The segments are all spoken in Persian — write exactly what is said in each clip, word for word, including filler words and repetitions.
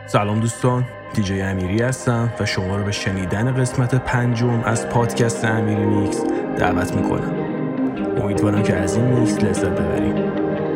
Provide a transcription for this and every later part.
سلام دوستان، دیجی امیری هستم و شما رو به شنیدن قسمت پنجم از پادکست امیری میکس دعوت میکنم. امیدوارم که از این میکس لذت ببرید.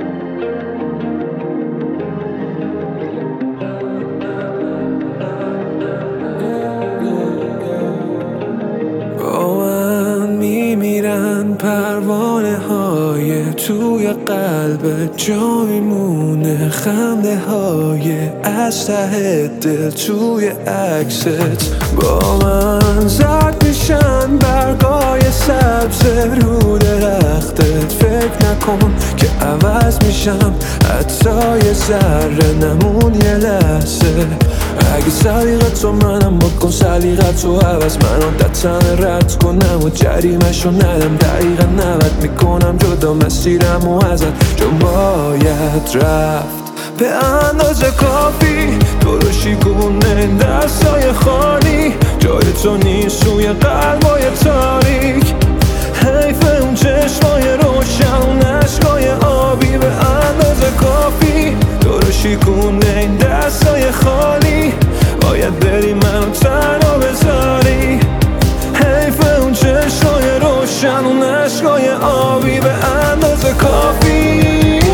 پروانه های توی قلب جا میمونه، خنده های از ته دل توی عکست با من زرد میشن برگای سبز رو درختت. فکر نکن که عوض میشم، حتی یه ذره نمون یه لحظه. اگه سلیقت تو منم بکن سلیقت تو عوض، من عادتن رد کنم و جریمشو ندم. دقیقا نوت میکنم جدا مسیرم و ازت، چون باید رفت به اندازه کافی. تو رو شیکونه دستای خالی، جای تو نیست روی قلبای تاریک. حیف اون چشمای روشن و نشکای آبی، به اندازه کافی. تو رو شیکونه این دستای خالی، باید بری منو تنها بذاری. حیف اون چشمای روشن و نشکای آبی، به اندازه کافی.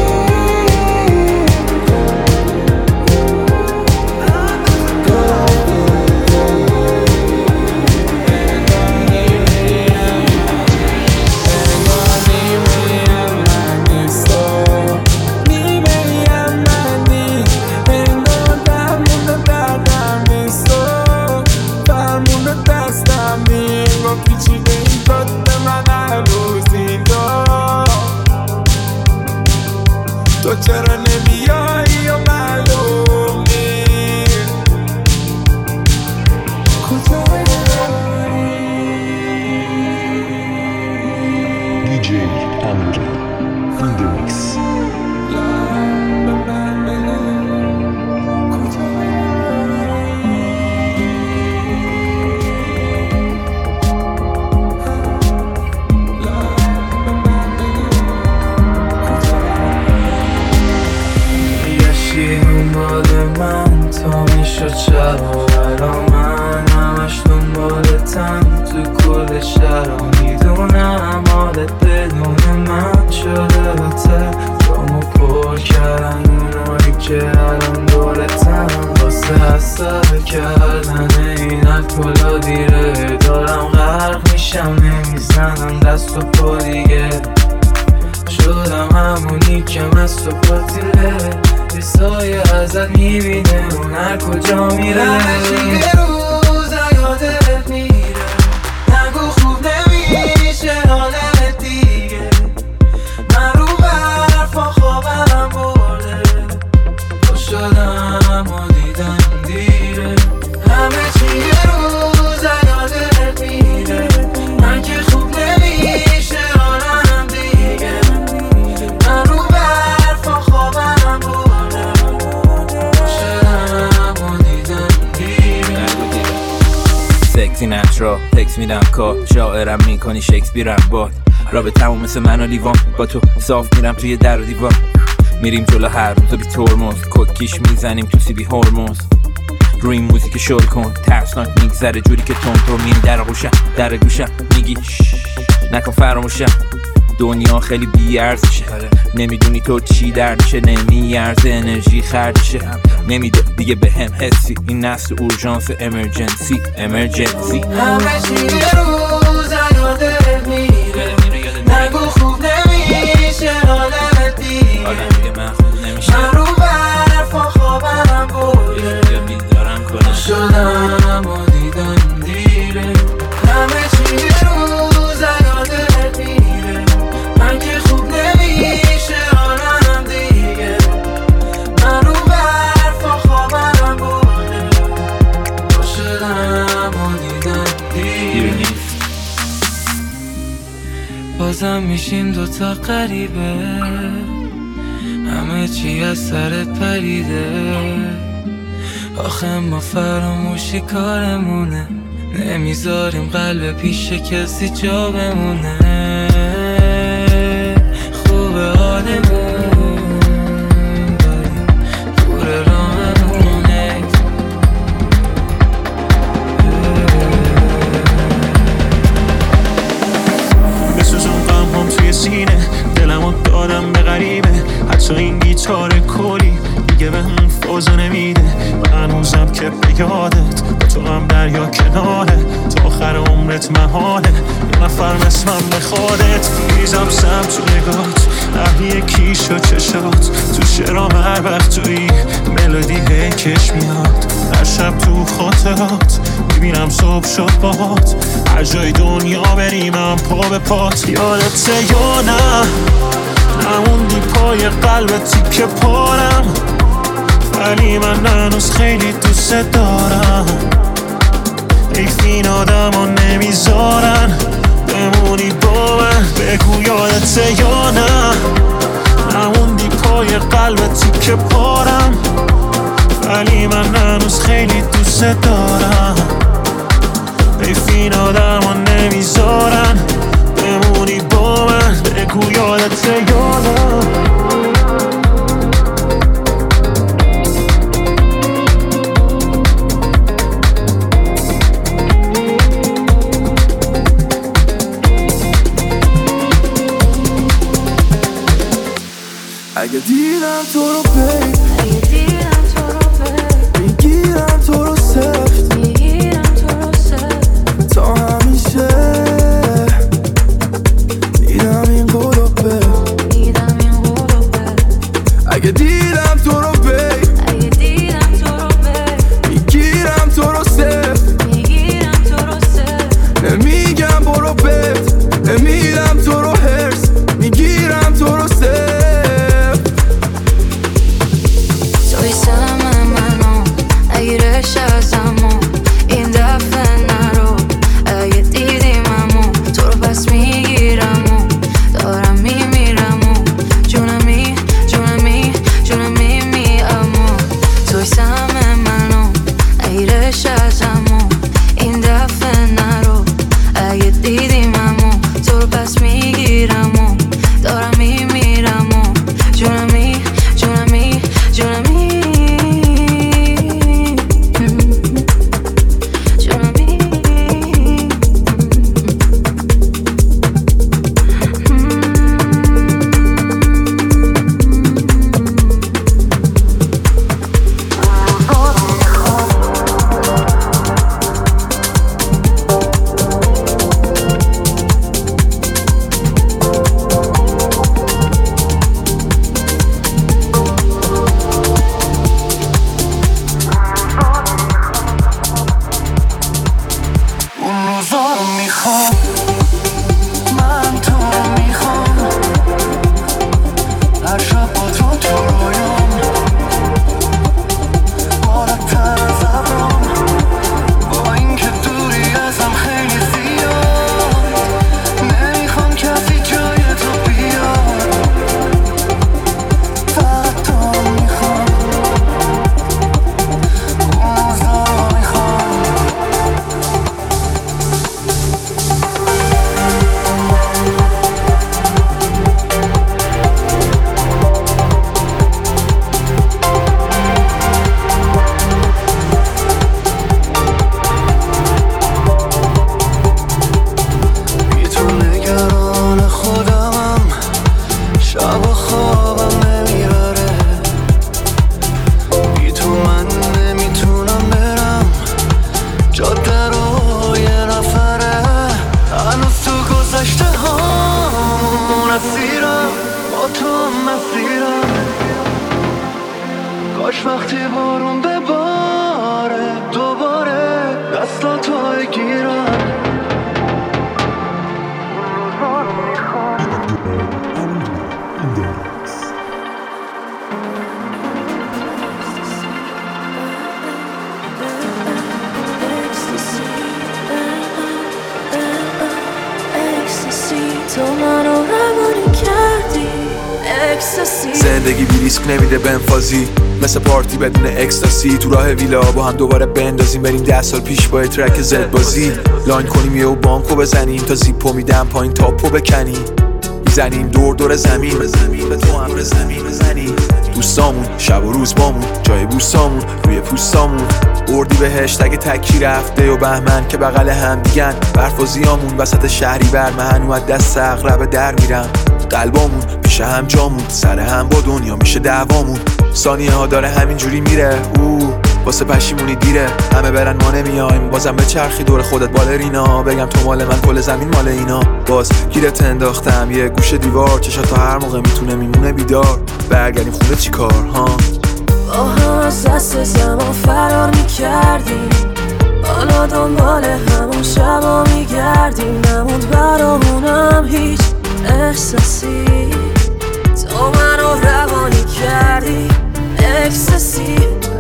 تو چرا نمیایی و معلوم نیست کجای داری. دیجی امیری این دی میکس. من تو میشد شب و برا من همش دنبالتم تو کل شهر و میدونم حالت بدون من شده بهتر. جامو پر کردن اونایی که الان دورتم، واسه حساب کردن این الکلا دیره. دارم غرق میشم نمیزنم دست و پا دیگه، شدم همونی که مست و پاتیله. یه سایه ازت میبینه اون هر کجا میره. یه روز یادت میره، نگو خوب نمیشه حالت دیگه. من رو برفا خوابم برده، خوش شدم و دیدم دیره. همه چی یه روز یادت میره، من که خوب نمیشه حالم دیگه. من رو برفا خوابم برده، سکسی نترا تکس میدم کار، شاعرم میکنی شکسپیرم باد. رابطه‌مو مثل من و لیوان، با تو صاف میرم توی در و دیوار. میریم جلو هر روز بی ترمز، کوکیش میزنیم تو سی بی هرمز. روی این موزیک شل کن، ترسناک میگذره جوری که تون تو میری در گوشم در گوشم میگی نکن فراموشم. دنیا خیلی بی ارزشه، نمیدونی تو چی دردشه، نمیارزه انرژی خرجشه. نمیده دیگه به هم حسی، این نسل اورژانس امرجنسی امرجنسی. همه چی یه روز یادت میره، نگو خوب نمیشه حالت دیگه. من رو برفا خوابم برده، شدم و دیدم دیره. همه چی یه روز یادت میره، من که خوب نمیشه حالم دیگه. من رو برفا خوابم برده، شدم و دیدم دیره. بازم میشیم دوتا غریبه، همه چی از سرت پریده. آخه ما فراموشی کارمونه، نمیذاریم قلب پیش کسی جا بمونه. خوبه حالمون دور راهمونه، بازو نمیده و هنوزم که به یادت با تو هم دریا کناره تا آخر عمرت محاله یه نفر مثلم بخوادت میزم سم تو نگات اهلی کیش و چشات تو شرام هر وقت توی ملودی هیکش میاد هر شب تو خاطرات میبینم صبح شد باهات هر جای دنیا بریم هم پا به پات یادته یا نه نموندی پای قلبت تیکه پارم ولی من هنوز خیلی دوست دارم حیف این آدم ها نمیذارن بمونی با من بگو یادته یا نه نموندی پای قلبت تیکه پارم ولی من هنوز خیلی دوست دارم حیف این آدم ها نمیذارن بمونی با من بگو یادته یا نه اگه دیدم تو رو بی اگه دیدم تو رو بی میگیرم تو رو سفت میگیرم تو رو سفت تا همیشه دیدم این قلوبه دیدم این قلوبه اگه دیدم تو رو بی اگه دیدم تو رو بی میگیرم تو رو سفت میگیرم تو رو سفت نمیگم برو بت نمیدم تو رو هرس میگیرم تو رو سفت این دفعه نرو اگه دیدیم امو تو رو پس میگیرم و دارم میمیرم و جونمی جونمی جونمی می امو توی سهم منو ایرش از امو این دفعه نرو اگه دیدیم امو تو رو پس میگیرم و دارم میمیرم و جونمی جونمی جونمی کاش وقتی بارون بباره دوباره دستاتو بگیرم تو منو روانی کردی زندگی بی ریسک نمیده بنفازی مثل پارتی بدون اکستاسی تو راه ویلا با هم دوباره بندازیم بریم ده سال پیش با ترک زد بازی لاین کنیم یه و بانکو بزنیم تا زیپو میدم پایین تاپو بکنیم میزنیم دور دور زمین به تو هم زمین بزنیم دوستامون شب و روز بامون جای بوستامون روی پوستامون اردی بهشت اگه تکی رفته و بهمن که بغل هم دیگن برفازیامون وسط شهری بر من و دست اغرب در میرم قلبامون پیش هم جامون سر هم با دنیا میشه دعوامون ثانیه ها داره همینجوری میره او واسه پشیمونی دیره همه برن ما نمیایم بازم به چرخی دور خودت بالرینا بگم تو مال من کل زمین مال اینا باز گیرت انداختم یه گوشه دیوار چشات تا هر موقع میتونه میمونه بیدار برگردیم خونه چی کار ها با هم از دست زمان فرار میکردیم حالا دنبال همون شبا میگردیم نموند برامونم هیچ احساسی تو منو روانی کردی اکستاسی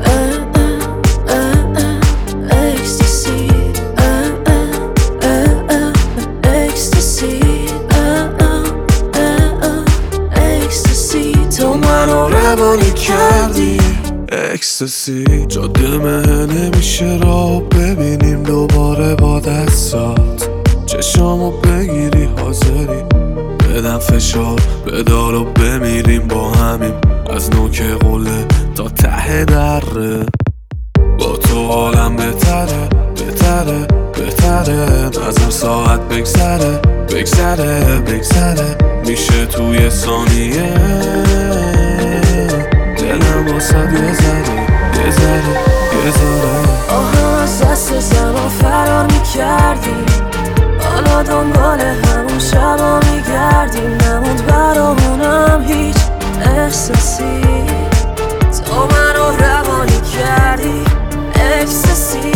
روانی کردی اکستاسی جاده مه نمیشه را ببینیم دوباره با دستات چشامو بگیری حاضری بدم فشار بدار و بمیریم با همیم از نوک قله تا ته دره با تو حالم بهتره بهتره بهتره نظر ساعت بگذره بگذره بگذره میشه توی ثانیه دلم واسد یه ذره یه ذره یه ذره آها از دست زمان فرار میکردیم حالا دنبال همون شبا میگردیم نموند برامونم هیچ احساسی تو منو روانی کردی اکستاسی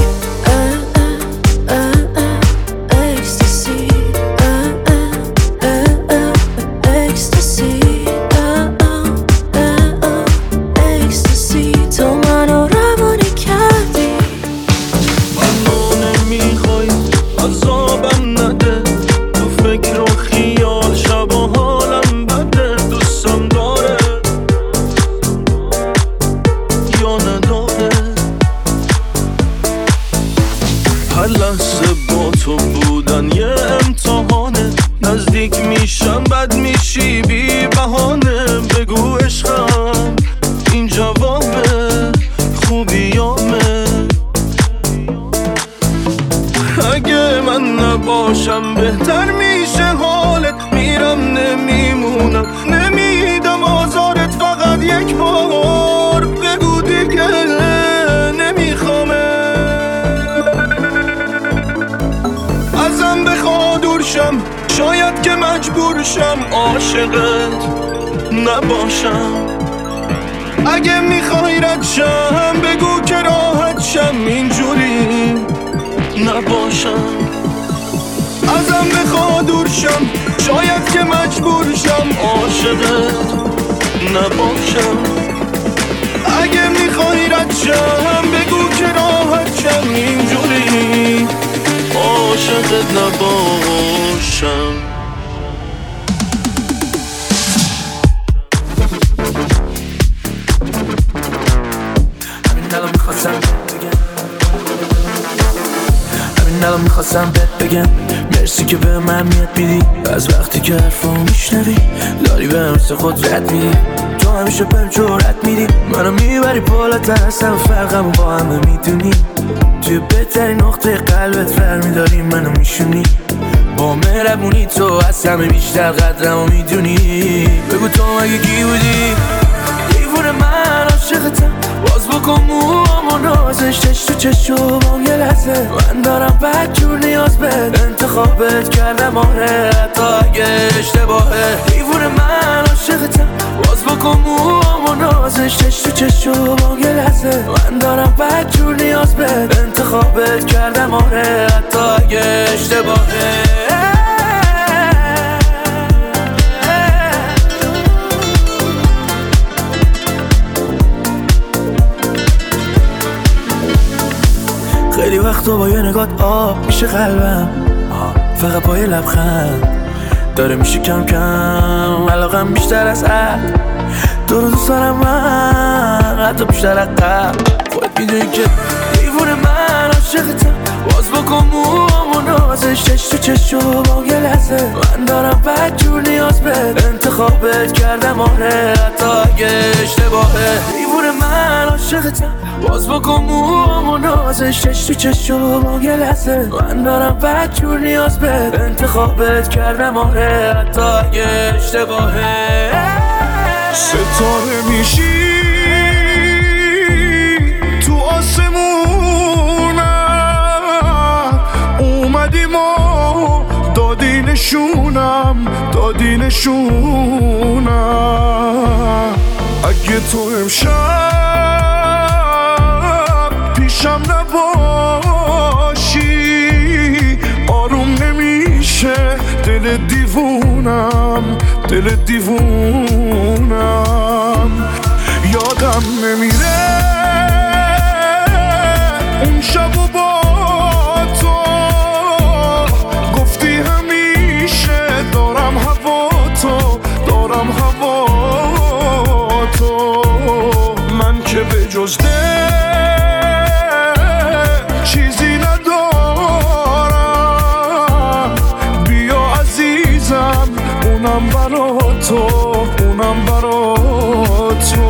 بهتر میشه حالت میرم نمیمونم نمیدم آزارت فقط یک بار بگو دیگه نمیخوامه ازم بخوا دور شم شاید که مجبور شم عاشقت نباشم اگه میخوای رد شم بگو که راحت شم اینجوری نباشم ازم بخوا دور شم شاید که مجبور شم عاشقت نباشم اگه میخوای رد شم بگو که راحت شم اینجوری عاشقت نباشم همین الان میخواستم بگم همین الان میخواستم بهت بگم مرسی که به من میاد میدی از وقتی که حرفا میشنوی داری به مثل خود رد میدی تو همیشه بهم جرأت میدی منو میبری بالاتر هستم فرقمو با همه میدونی توی بهترین نقطه قلبت فرمیداری منو میشونی با مهربونی تو از همه بیشتر قدرمو میدونی بگو تو مگه کی بودی دیوونه من عاشقتم باز بکن موامو نازش چش تو چشو با یه لحظه من دارم بد جور نیاز بهت انتخابت کردم آره حتی اگه اشتباهه دیوونه من عاشقتم باز بکن موامو نازش چش تو چشو با یه لحظه من دارم بد جور نیاز بهت انتخابت کردم آره حتی اگه اشتباهه خیلی وقتا با یه نگات آب میشه قلبم فقط با یه لبخند داره میشه کم کم علاقم بیشتر از حد تو رو دوست دارم من حتی بیشتر از قبل خودت میدونی که دیوونه من عاشقتم باز بکن موامو نازش چش تو چشو با یه لحظه من دارم بد جور نیاز بهت انتخابت کردم آره حتی اگه اشتباهه دیوونه من عاشقتم باز بکن موامو نازش چش تو چشو با یه لحظه من دارم بد جور نیاز بهت انتخابت کردم آره حتی اگه اشتباهه ستاره میشی نشونم دادی نشونم. اگه تو امشب پیشم نباشی آروم نمیشه دل دیوونم، دل دیوونم. یادم نمیره اون شب و با تو گفتی همیشه دارم هوا تو، دارم هوا تو. من که به جز ده چیزی ندارم، بیا عزیزم اونم برا تو، اونم برا تو.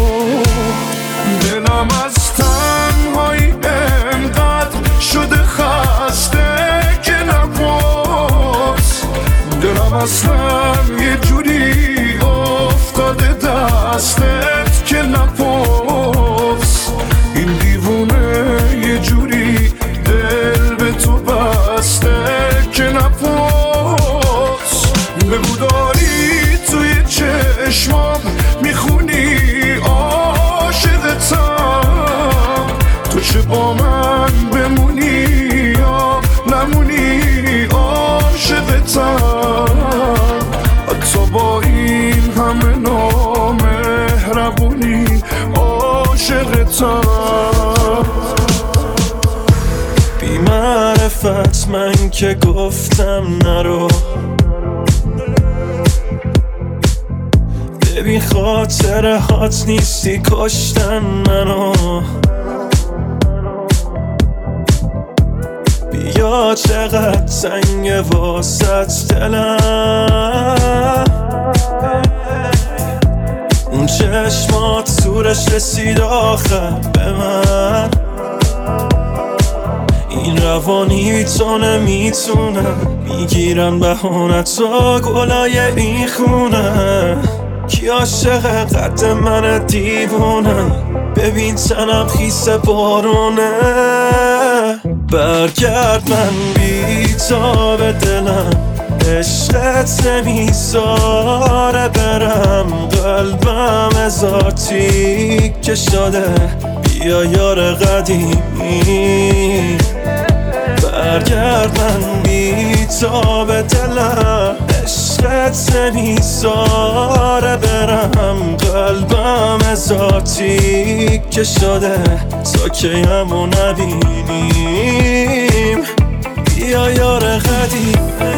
دلم از تنهایی انقدر شده خسته که نباز، دلم اصلا یه جوری افتاده دستت که نپاس. این دیوونه یه جوری دل به تو بسته که نپاس. بگو داری توی چشمام میخونی عاشقتم، تو چه با من بمونی یا نمونی عاشقتم. حتی با این همه نامهربونی عاشقتم. بی معرفت من که گفتم نرو، ببین خاطره هات نیستی کشتن منو. بیا چقدر تنگه واسط دلم، اون چشمات زورش رسید آخر به من. این روانی بی تو نمیتونم، میگیرن بهانت و گلای این خونه. کی عاشق قد من دیوونم، ببین تنم خیس بارونه. برگرد من بی تا به دلم، عشقت نمیذاره برم. قلبم هزار تیکه شده، بیا یار قدیمی. برگرد من بی تا به دلم، عشقت نمیذاره برم. قلبم هزار تیکه شده تا که همو نبینیم. بیا یار قدیم.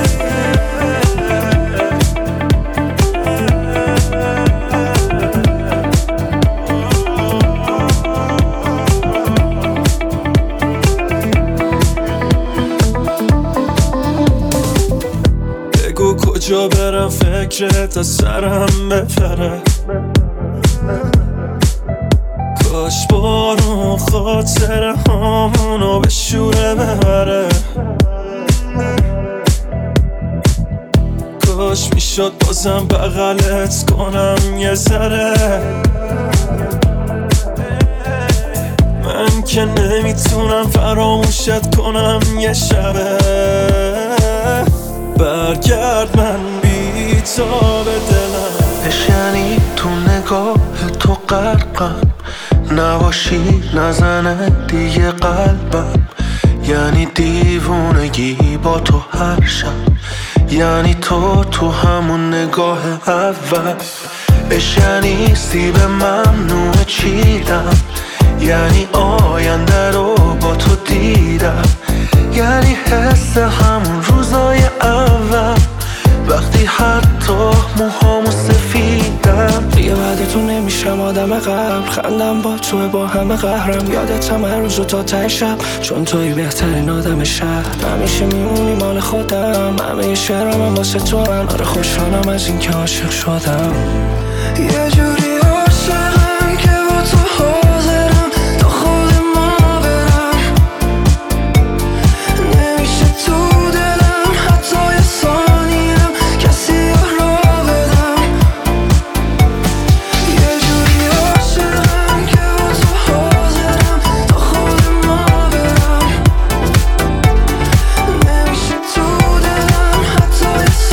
کجا برم فکرت از سرم بپره، کاش بارون خاطره هامونو به شوره ببره. کاش میشد بازم بغلت کنم یه ذره. من که نمیتونم فراموشت کنم یه شبه. برگرد من بی تا به دلم، بشنی تو نگاه تو غرقم، نباشی نزنه دیگه قلبم. یعنی دیوونگی با تو هر شب، یعنی تو تو همون نگاه اول. بشنی سیب ممنوع چیدم، یعنی آینده رو با تو دیدم. یعنی حس همون روزای اول، وقتی حتی موهامو سفیدم. دیگه بعد تو نمیشم آدم قبل، خندم با تو با همه قهرم. یادتم هر روز و تا ته شب، چون توی بهترین آدم شهر. همیشه میمونی مال خودم، همه شعرم هم واسه تو هم. آره خوشحالم از این که عاشق شدم. یه جوری عاشقم که با تو حاضرم تا خود ما برم. نمیشه تو دلم حتی یه ثانیم کسی را بدم. یه جوری عاشقم که با تو حاضرم تا خود ما برم. نمیشه تو دلم حتی یه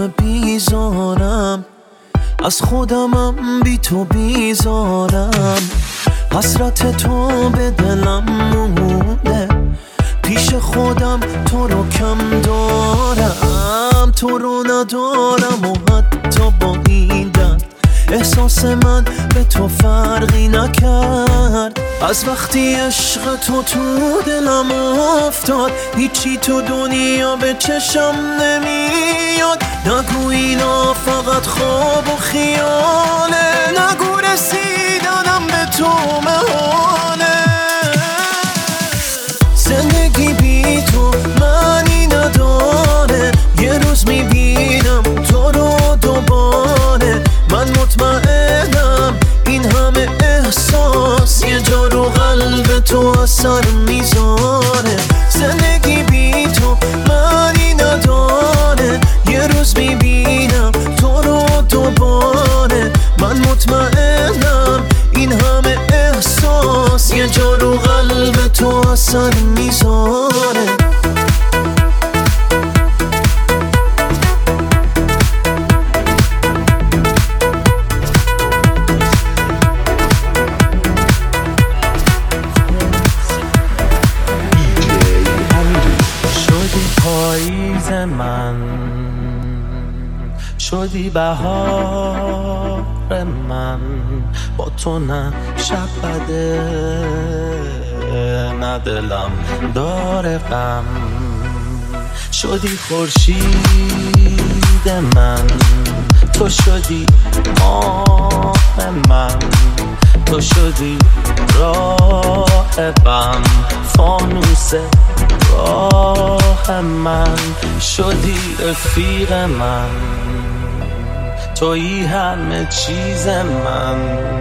همه بیزارم، از خودمم بی تو بیزارم. حسرت تو به دلم مونده، پیش خودم تو رو کم دارم. تو رو ندارم و حتی با این درد احساس من به تو فرقی نکرد. از وقتی عشق تو تو دلم افتاد، هیچی تو دنیا به چشم نمیاد. نگو اینا فقط خواب و خیاله، نگو رسیدنم به تو محاله. زندگی بی تو معنی نداره، یه روز میبینم تو رو دوباره. من مطمئنم این همه احساس یه جا رو قلب تو اثر میذاره. زندگی بی تو معنی نداره، یه روز میبینم تو رو دوباره. من مطمئنم این همه احساس یه جا رو قلب تو اثر میذاره. پاییز من شدی، بهار من با تو نه شب بده، نه دلم داره غم. شدی خورشید من، تو شدی ماه من، تو شدی راهبم، فانوس راه من. شدی رفیق من، تویی همه چیز من.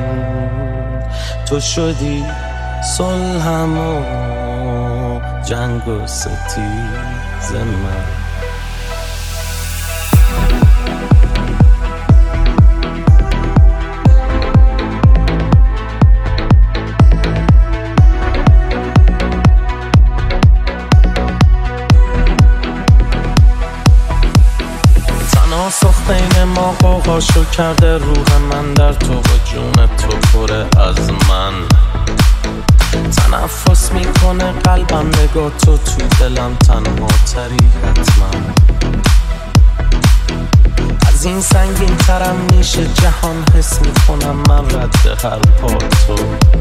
تو شدی صلحم و جنگ و ستیز من. تناسخ بین ما قوقاشو کرده، روح من در تو و جون تو پره از من. تنفس میکنه قلبم، نگاه تو تو دلم تنها تری حتما. از این سنگین ترم میشه جهان، حس میکنم من رد هر پا تو.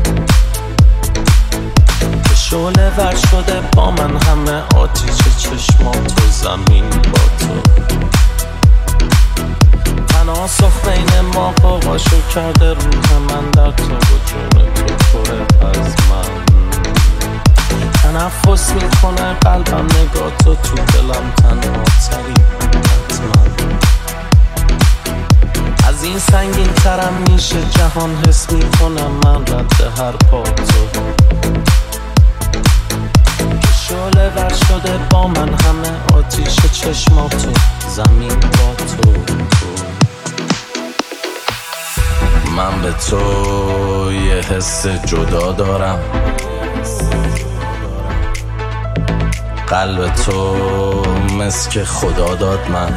شعله ور شده با من همه آتیش چشمات و زمین با تو. تناسخ بین ما قوقاشو کرده، روح من در تو و جون تو پره از من. تنفس میکنه قلبم، نگاه تو تو دلم تنها تری حتما. از این سنگین ترم میشه جهان، حس میکنم من رد هر پا تو. شعله ور شده با من همه آتیش چشماتو، زمین با تو, تو. من به تو یه حس جدا دارم، قلب تو مسک خدا داد من.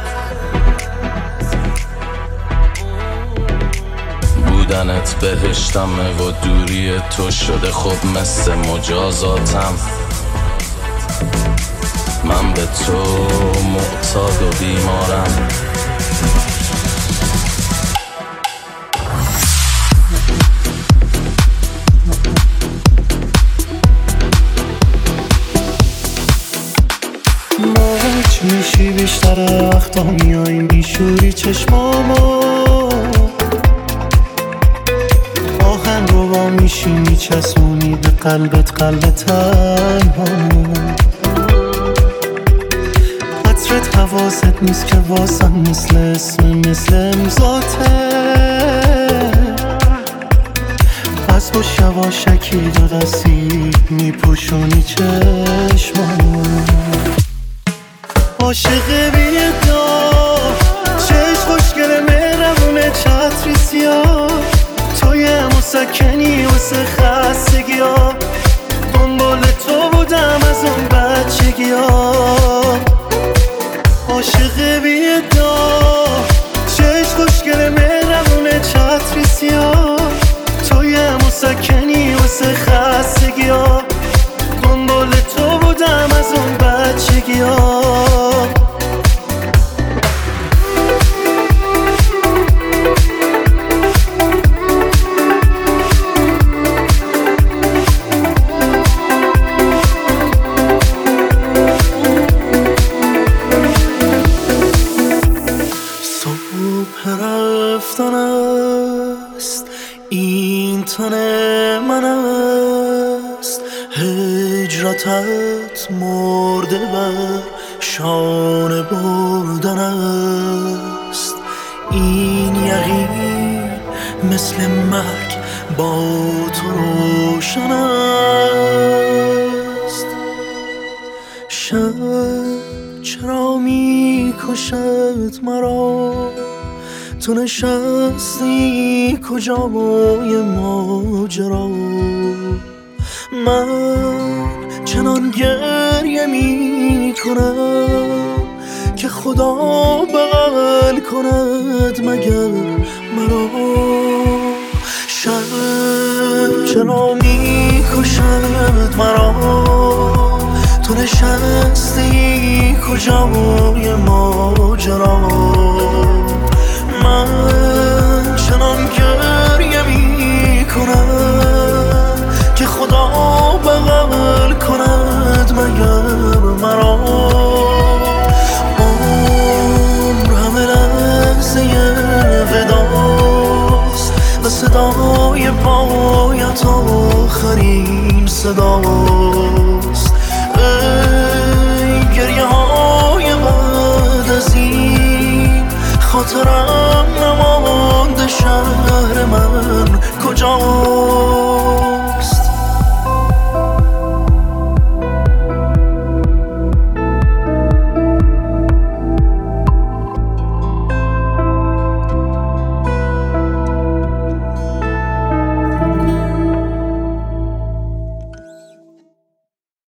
بودنت بهشتمه و دوری تو شده خب مثل مجازاتم. من به تو معتاد و بیمارم. موج میشی بیشتر وقتا میاییم بیشوری چشمامو، آهن رو با میشی میچسبونی به قلبت قلب تنهامو. عطرت حواست نیست که واسم مثل اسم مثل امضاته. پس با شواشکی دو دستی میپوشونی چشمامو. عاشق بیدار چشم خوشگل مهربونه چتری سیاه، توی مسکنی واسه خستگی ها. دنبال تو بودم از اون بچگی ها. عاشق بیدار اشکیا. رفتن است این تن من است، هجرتت مرده بر شانه بردن است. این یقین مثل مرگ با تو روشن است. شب چرا می کشد مرا، تو نشستی کجای ماجرا. من چنان گریه می کنم که خدا بغل کند مگر مرا. شب چرا می کشد مرا، تو نشستی کجای ماجرا. من چنان گریه می کنم که خدا بغل کند مگر مرا. عمر همه لحظه وداست و صدای پایت آخرین صداست. ای گریه های بعد از این، خاطرم نمانده شهر من کجا.